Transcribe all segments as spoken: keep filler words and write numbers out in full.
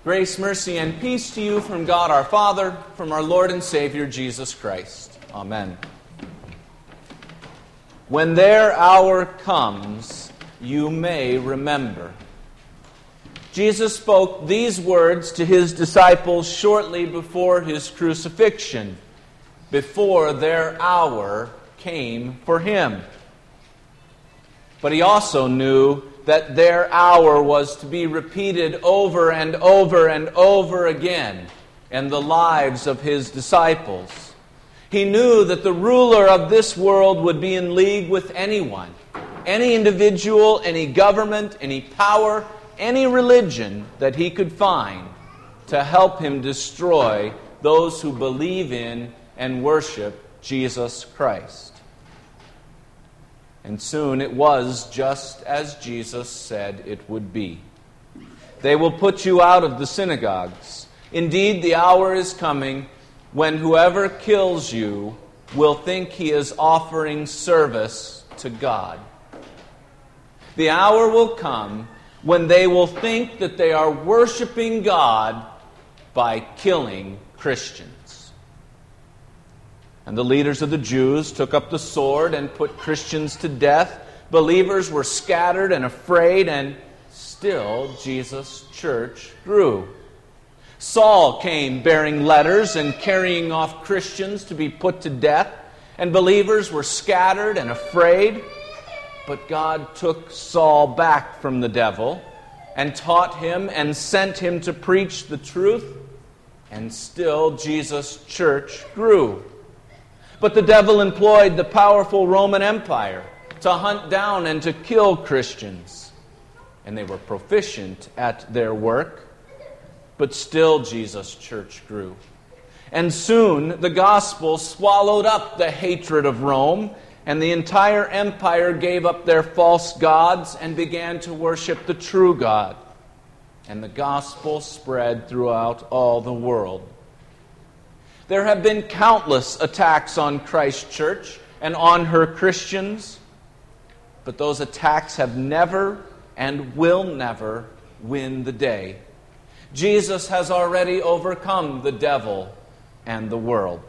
Grace, mercy, and peace to you from God our Father, from our Lord and Savior Jesus Christ. Amen. When their hour comes, you may remember. Jesus spoke these words to his disciples shortly before his crucifixion, before their hour came for him. But he also knew that their hour was to be repeated over and over and over again in the lives of his disciples. He knew that the ruler of this world would be in league with anyone, any individual, any government, any power, any religion that he could find to help him destroy those who believe in and worship Jesus Christ. And soon it was just as Jesus said it would be. They will put you out of the synagogues. Indeed, the hour is coming when whoever kills you will think he is offering service to God. The hour will come when they will think that they are worshiping God by killing Christians. And the leaders of the Jews took up the sword and put Christians to death. Believers were scattered and afraid, and still Jesus' church grew. Saul came bearing letters and carrying off Christians to be put to death, and believers were scattered and afraid. But God took Saul back from the devil and taught him and sent him to preach the truth, and still Jesus' church grew. But the devil employed the powerful Roman Empire to hunt down and to kill Christians. And they were proficient at their work, but still Jesus' church grew. And soon the gospel swallowed up the hatred of Rome, and the entire empire gave up their false gods and began to worship the true God. And the gospel spread throughout all the world. There have been countless attacks on Christ's church and on her Christians, but those attacks have never and will never win the day. Jesus has already overcome the devil and the world.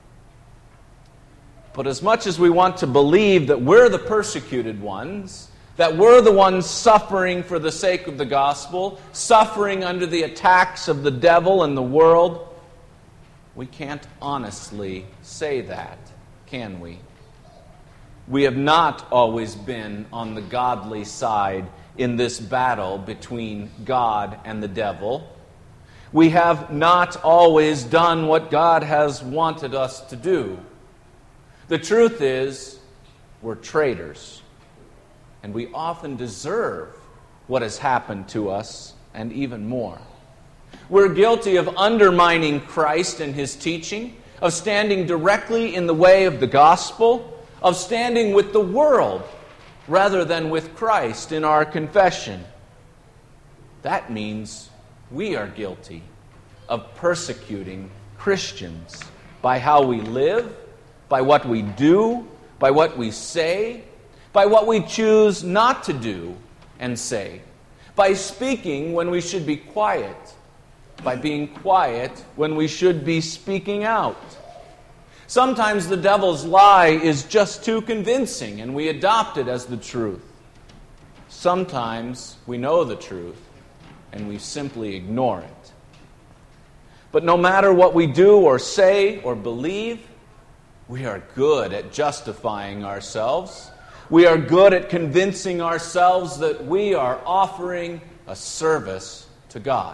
But as much as we want to believe that we're the persecuted ones, that we're the ones suffering for the sake of the gospel, suffering under the attacks of the devil and the world, we can't honestly say that, can we? We have not always been on the godly side in this battle between God and the devil. We have not always done what God has wanted us to do. The truth is, we're traitors, and we often deserve what has happened to us, and even more. We're guilty of undermining Christ and his teaching, of standing directly in the way of the gospel, of standing with the world rather than with Christ in our confession. That means we are guilty of persecuting Christians by how we live, by what we do, by what we say, by what we choose not to do and say, by speaking when we should be quiet, by being quiet when we should be speaking out. Sometimes the devil's lie is just too convincing and we adopt it as the truth. Sometimes we know the truth and we simply ignore it. But no matter what we do or say or believe, we are good at justifying ourselves. We are good at convincing ourselves that we are offering a service to God.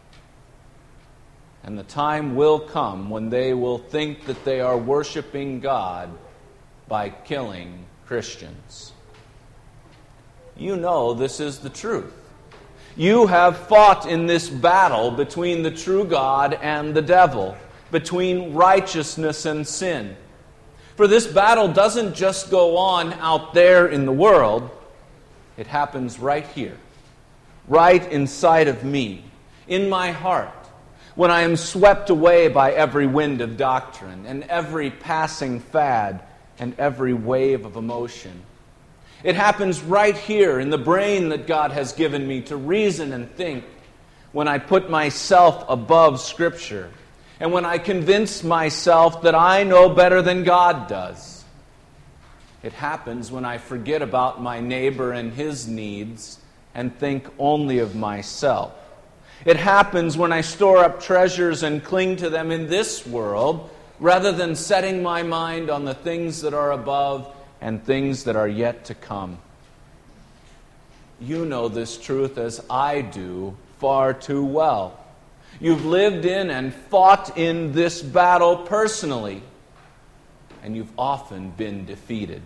And the time will come when they will think that they are worshiping God by killing Christians. You know this is the truth. You have fought in this battle between the true God and the devil, between righteousness and sin. For this battle doesn't just go on out there in the world. It happens right here, right inside of me, in my heart. When I am swept away by every wind of doctrine and every passing fad and every wave of emotion. It happens right here in the brain that God has given me to reason and think, when I put myself above Scripture, and when I convince myself that I know better than God does. It happens when I forget about my neighbor and his needs and think only of myself. It happens when I store up treasures and cling to them in this world, rather than setting my mind on the things that are above and things that are yet to come. You know this truth as I do far too well. You've lived in and fought in this battle personally, and you've often been defeated.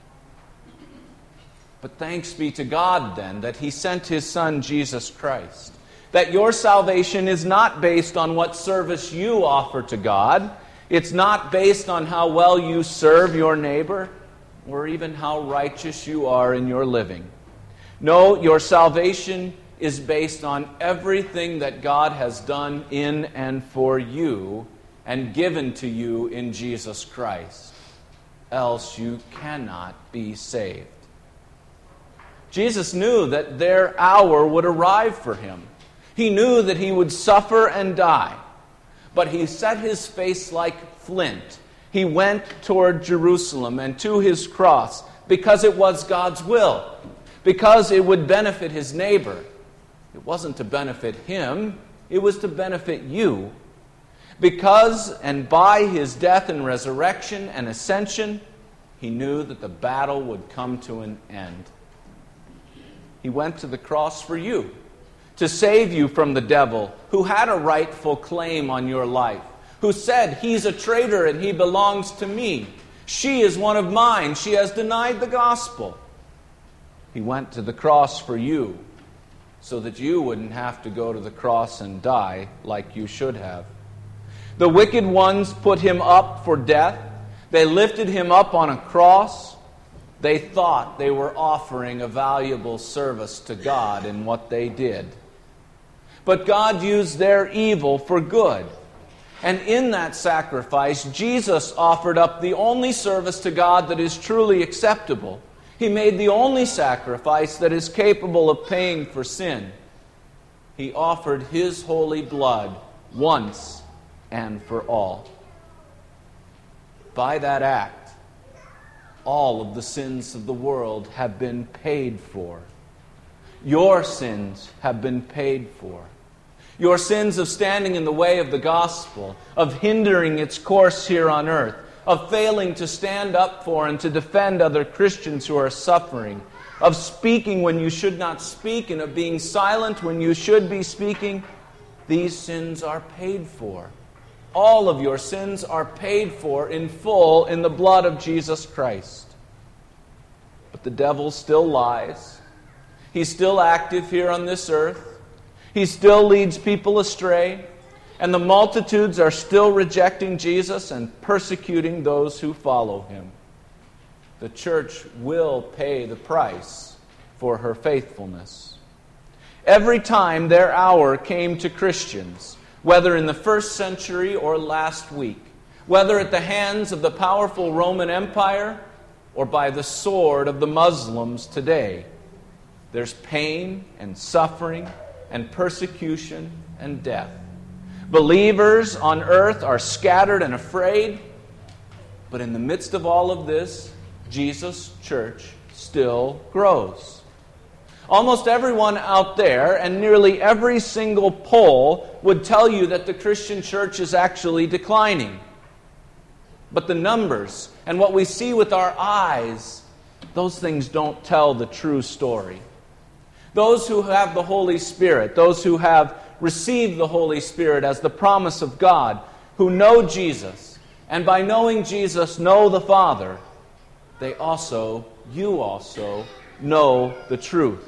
But thanks be to God, then, that He sent His Son, Jesus Christ, that your salvation is not based on what service you offer to God. It's not based on how well you serve your neighbor, or even how righteous you are in your living. No, your salvation is based on everything that God has done in and for you and given to you in Jesus Christ. Else you cannot be saved. Jesus knew that their hour would arrive for Him. He knew that He would suffer and die. But He set His face like flint. He went toward Jerusalem and to His cross because it was God's will, because it would benefit His neighbor. It wasn't to benefit Him, it was to benefit you. Because and by His death and resurrection and ascension, He knew that the battle would come to an end. He went to the cross for you, to save you from the devil, who had a rightful claim on your life, who said, "He's a traitor and he belongs to me. She is one of mine. She has denied the gospel." He went to the cross for you, so that you wouldn't have to go to the cross and die like you should have. The wicked ones put Him up for death. They lifted Him up on a cross. They thought they were offering a valuable service to God in what they did. But God used their evil for good. And in that sacrifice, Jesus offered up the only service to God that is truly acceptable. He made the only sacrifice that is capable of paying for sin. He offered His holy blood once and for all. By that act, all of the sins of the world have been paid for. Your sins have been paid for. Your sins of standing in the way of the gospel, of hindering its course here on earth, of failing to stand up for and to defend other Christians who are suffering, of speaking when you should not speak and of being silent when you should be speaking, these sins are paid for. All of your sins are paid for in full in the blood of Jesus Christ. But the devil still lies. He's still active here on this earth. He still leads people astray. And the multitudes are still rejecting Jesus and persecuting those who follow Him. The church will pay the price for her faithfulness. Every time their hour came to Christians, whether in the first century or last week, whether at the hands of the powerful Roman Empire or by the sword of the Muslims today, there's pain and suffering and persecution and death. Believers on earth are scattered and afraid, but in the midst of all of this, Jesus' church still grows. Almost everyone out there, and nearly every single poll, would tell you that the Christian church is actually declining. But the numbers and what we see with our eyes, those things don't tell the true story. Those who have the Holy Spirit, those who have received the Holy Spirit as the promise of God, who know Jesus, and by knowing Jesus know the Father, they also, you also, know the truth.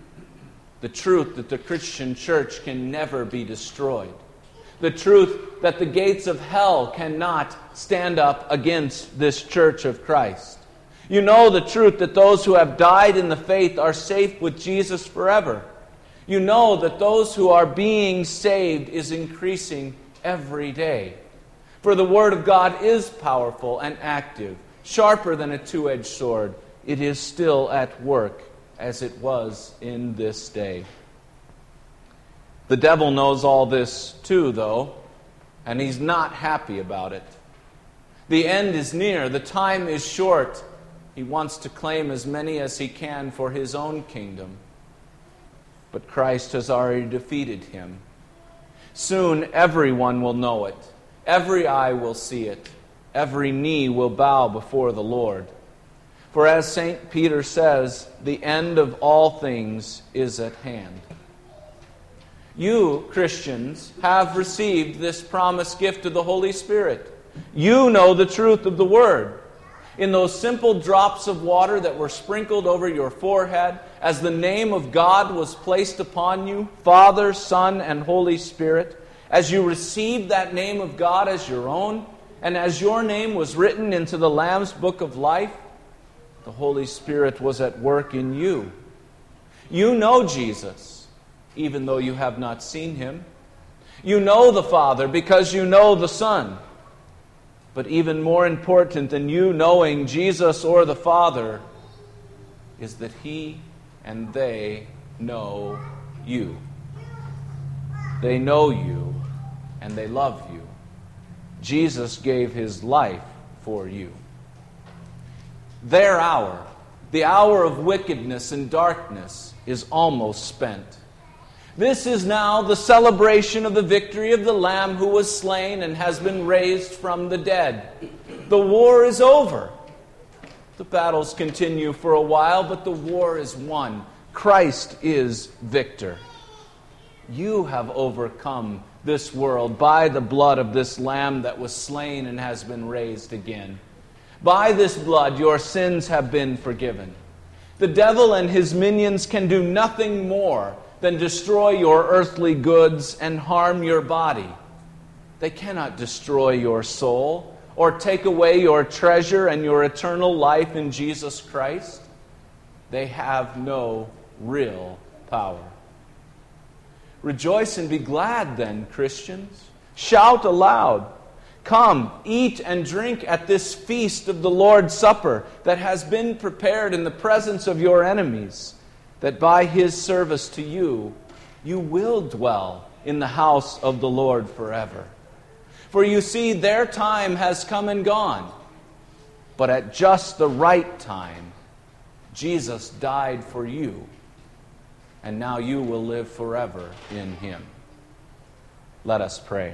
The truth that the Christian church can never be destroyed. The truth that the gates of hell cannot stand up against this church of Christ. You know the truth that those who have died in the faith are safe with Jesus forever. You know that those who are being saved is increasing every day. For the Word of God is powerful and active, sharper than a two-edged sword. It is still at work as it was in this day. The devil knows all this too, though, and he's not happy about it. The end is near. The time is short. He wants to claim as many as he can for his own kingdom. But Christ has already defeated him. Soon everyone will know it. Every eye will see it. Every knee will bow before the Lord. For as Saint Peter says, the end of all things is at hand. You, Christians, have received this promised gift of the Holy Spirit. You know the truth of the Word. In those simple drops of water that were sprinkled over your forehead, as the name of God was placed upon you, Father, Son, and Holy Spirit, as you received that name of God as your own, and as your name was written into the Lamb's book of life, the Holy Spirit was at work in you. You know Jesus, even though you have not seen Him. You know the Father because you know the Son. But even more important than you knowing Jesus or the Father is that He and they know you. They know you and they love you. Jesus gave His life for you. Their hour, the hour of wickedness and darkness, is almost spent. This is now the celebration of the victory of the Lamb who was slain and has been raised from the dead. The war is over. The battles continue for a while, but the war is won. Christ is victor. You have overcome this world by the blood of this Lamb that was slain and has been raised again. By this blood your sins have been forgiven. The devil and his minions can do nothing more than destroy your earthly goods and harm your body. They cannot destroy your soul or take away your treasure and your eternal life in Jesus Christ. They have no real power. Rejoice and be glad then, Christians. Shout aloud. Come, eat and drink at this feast of the Lord's Supper that has been prepared in the presence of your enemies, that by His service to you, you will dwell in the house of the Lord forever. For you see, their time has come and gone, but at just the right time, Jesus died for you, and now you will live forever in Him. Let us pray.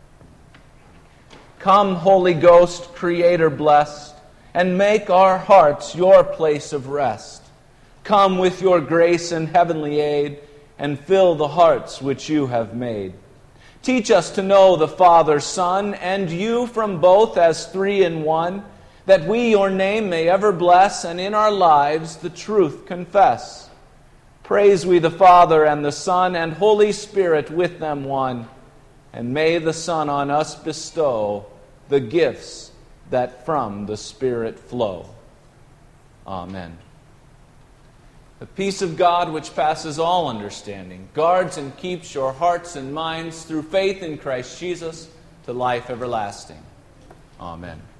Come, Holy Ghost, Creator blessed, and make our hearts your place of rest. Come with your grace and heavenly aid, and fill the hearts which you have made. Teach us to know the Father, Son, and you from both as three in one, that we your name may ever bless, and in our lives the truth confess. Praise we the Father, and the Son, and Holy Spirit with them one, and may the Son on us bestow the gifts that from the Spirit flow. Amen. The peace of God, which passes all understanding, guards and keeps your hearts and minds through faith in Christ Jesus to life everlasting. Amen.